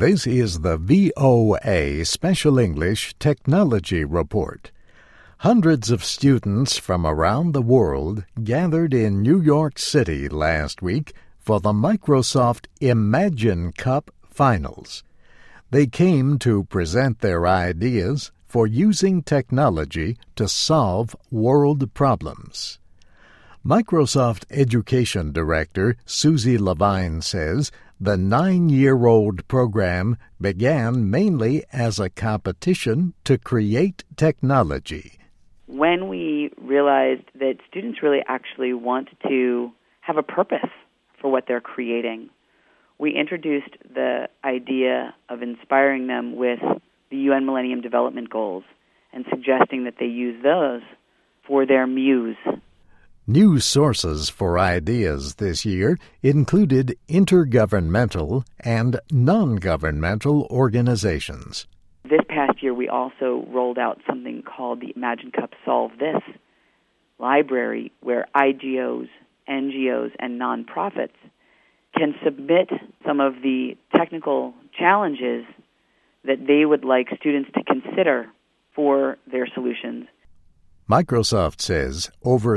This is the VOA Special English Technology Report. Hundreds of students from around the world gathered in New York City last week for the Microsoft Imagine Cup Finals. They came to present their ideas for using technology to solve world problems. Microsoft Education Director Susie Levine says the 9-year-old program began mainly as a competition to create technology. When we realized that students really actually want to have a purpose for what they're creating, we introduced the idea of inspiring them with the UN Millennium Development Goals and suggesting that they use those for their muse. New sources for ideas this year included intergovernmental and non-governmental organizations. This past year, we also rolled out something called the Imagine Cup Solve This library, where IGOs, NGOs, and nonprofits can submit some of the technical challenges that they would like students to consider for their solutions. Microsoft says over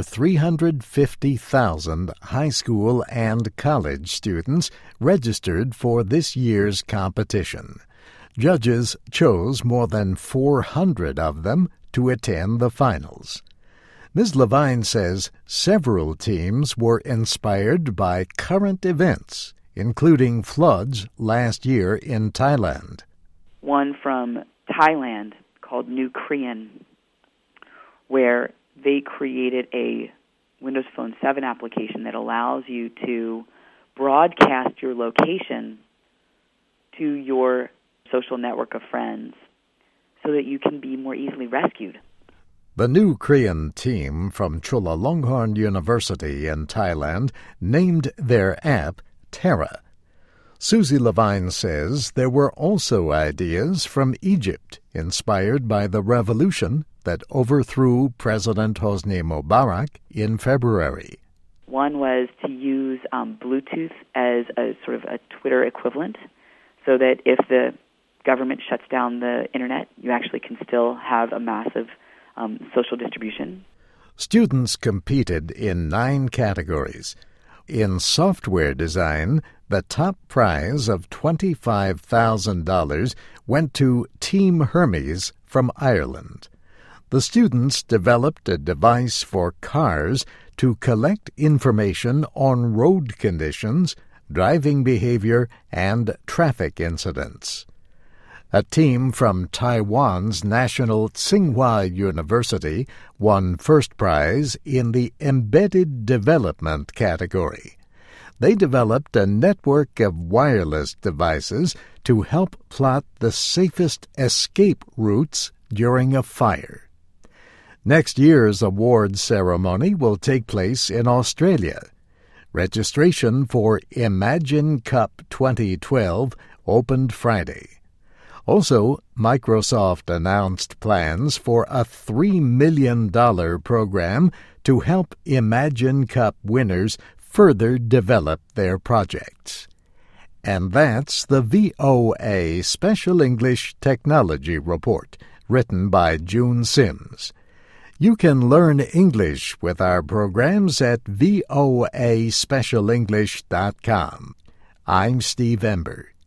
350,000 high school and college students registered for this year's competition. Judges chose more than 400 of them to attend the finals. Ms. Levine says several teams were inspired by current events, including floods last year in Thailand. One from Thailand called New Korean, where they created a Windows Phone 7 application that allows you to broadcast your location to your social network of friends so that you can be more easily rescued. The New Korean team from Chulalongkorn University in Thailand named their app Terra. Susie Levine says there were also ideas from Egypt inspired by the revolution that overthrew President Hosni Mubarak in February. One was to use Bluetooth as a sort of a Twitter equivalent, so that if the government shuts down the internet, you actually can still have a massive social distribution. Students competed in 9 categories. In software design, the top prize of $25,000 went to Team Hermes from Ireland. The students developed a device for cars to collect information on road conditions, driving behavior, and traffic incidents. A team from Taiwan's National Tsinghua University won first prize in the Embedded Development category. They developed a network of wireless devices to help plot the safest escape routes during a fire. Next year's awards ceremony will take place in Australia. Registration for Imagine Cup 2012 opened Friday. Also, Microsoft announced plans for a $3 million program to help Imagine Cup winners further develop their projects. And that's the VOA Special English Technology Report, written by June Sims. You can learn English with our programs at voaspecialenglish.com. I'm Steve Ember.